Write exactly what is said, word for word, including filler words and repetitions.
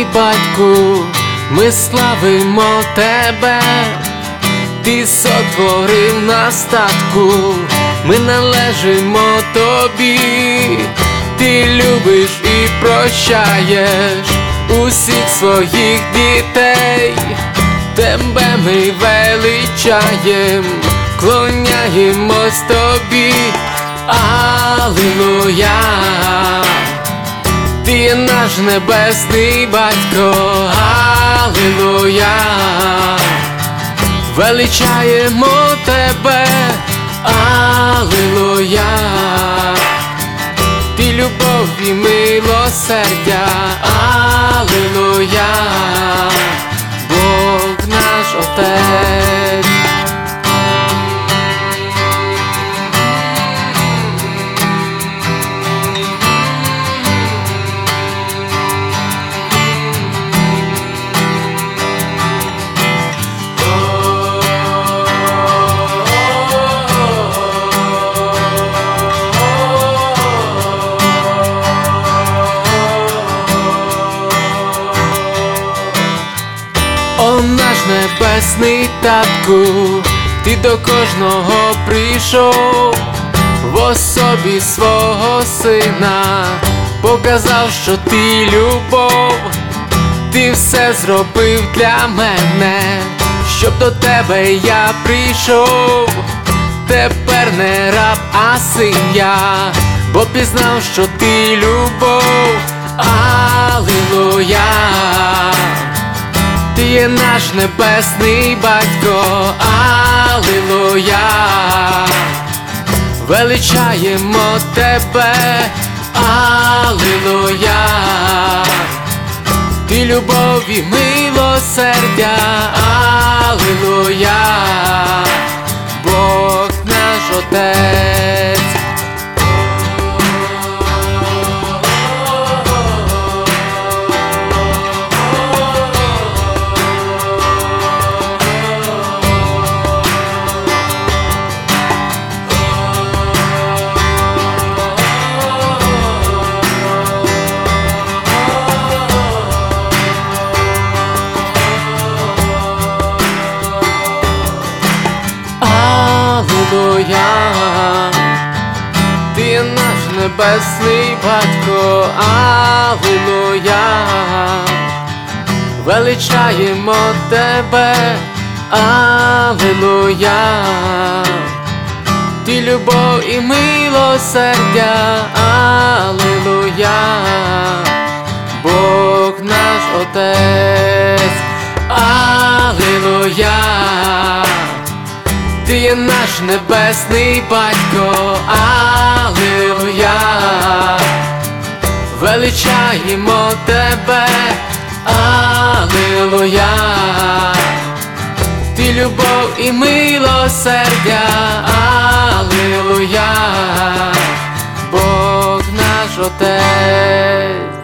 Небесний Батьку, ми славимо Тебе, Ти сотворив нас статку, ми належимо Тобі, Ти любиш і прощаєш усіх своїх дітей, Тебе ми величаєм, клоняємось Тобі, Алілуя. Ти є наш небесний Батько, Алілуя. Величаємо Тебе, Алілуя. Ти любов і милосердя, Алілуя. Бог наш Отець. О наш небесний Татку, Ти до кожного прийшов, в особі свого Сина показав, що Ти любов, Ти все зробив для мене, щоб до Тебе я прийшов. Тепер не раб, а син я, бо пізнав, що Ти любов, Алілуя. Ти є наш небесний Батько, Алілуя. Величаємо Тебе, Алілуя. Ти любов і милосердя, Алілуя. Бог наш Отець. Алілуя. Ти є наш небесний Батько, Алілуя. Величаємо Тебе, Алілуя. Ти любов і милосердя, Алілуя. Бог наш Отець, Алілуя. Ти є наш небесний Батько, Алілуя. Величаємо Тебе, Алілуя. Ти любов і милосердя, Алілуя. Бог наш Отець.